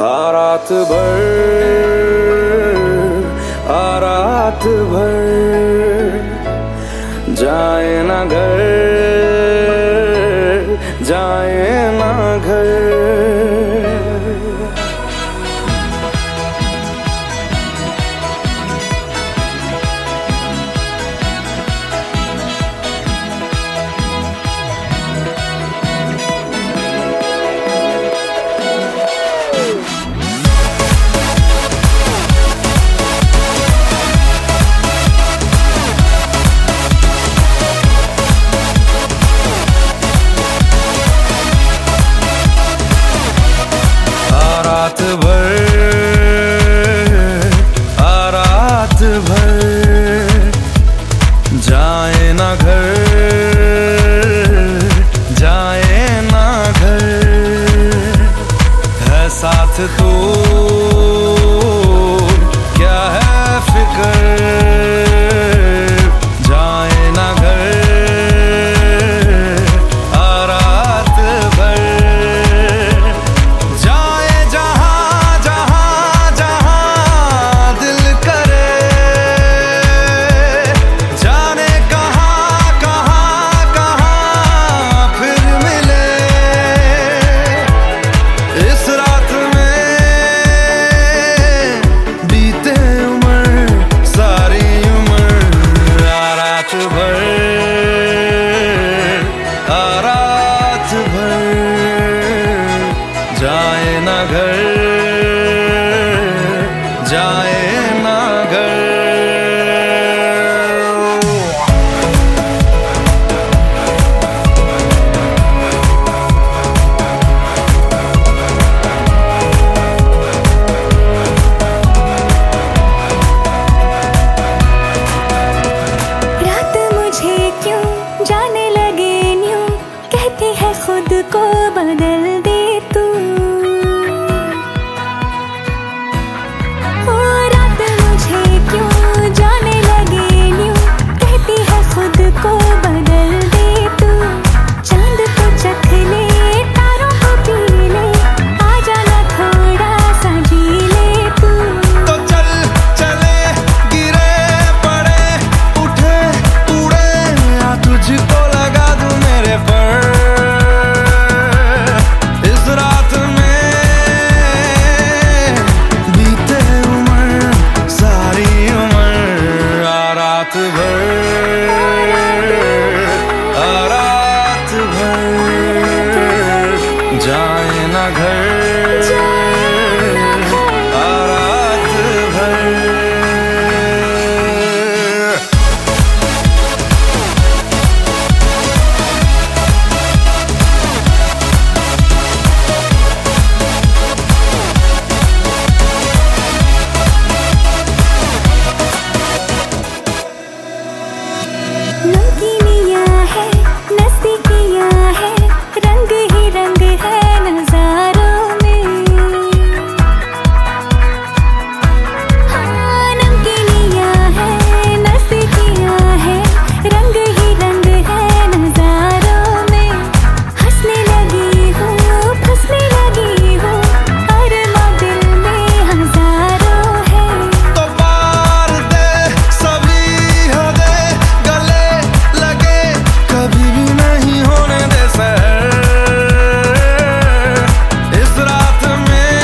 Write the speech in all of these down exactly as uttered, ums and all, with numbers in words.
आ रात भर, आ रात भर, जाए ना घर, जाए ना घर। रात भर, आ रात भर, जाए ना घर, जाए ना घर। है साथ तो क्या है फिक्र, जाए ना घर, आ रात भर। जाए ना घर, जाए ना घर। रात मुझे क्यों जाने लगे न्यूं, कहती है खुद को बदल दे तू। रात भर, आ रात भर, जाए ना घर, आ रात भर। नमकीनियाँ है, नज़दीकियाँ है, रंग ही रंग है नज़ारों में। हाँ, नमकीनियाँ है, नज़दीकियाँ है, रंग ही रंग है नज़ारों में। हंसने लगी हूँ, फंसने लगी हूँ, अरमा दिल में हज़ारों है। तो पार दे सभी हो दे, गले लगे कभी भी नहीं होने दे सहर। इस रात में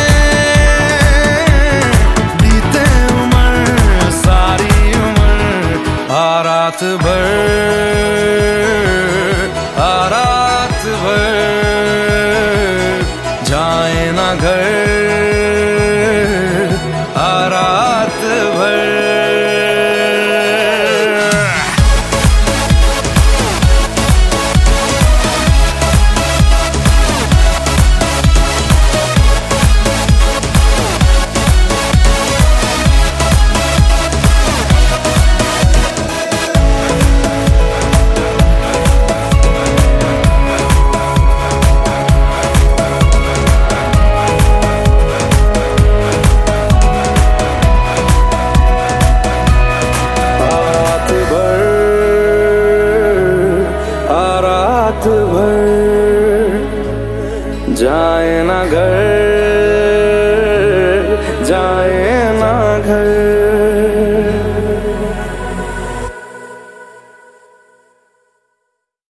बीते उम्र, सारी उम्र, आ रात भर, आ रात भर, जाए ना घर, आ रात भर। रात भर, जाए ना घर।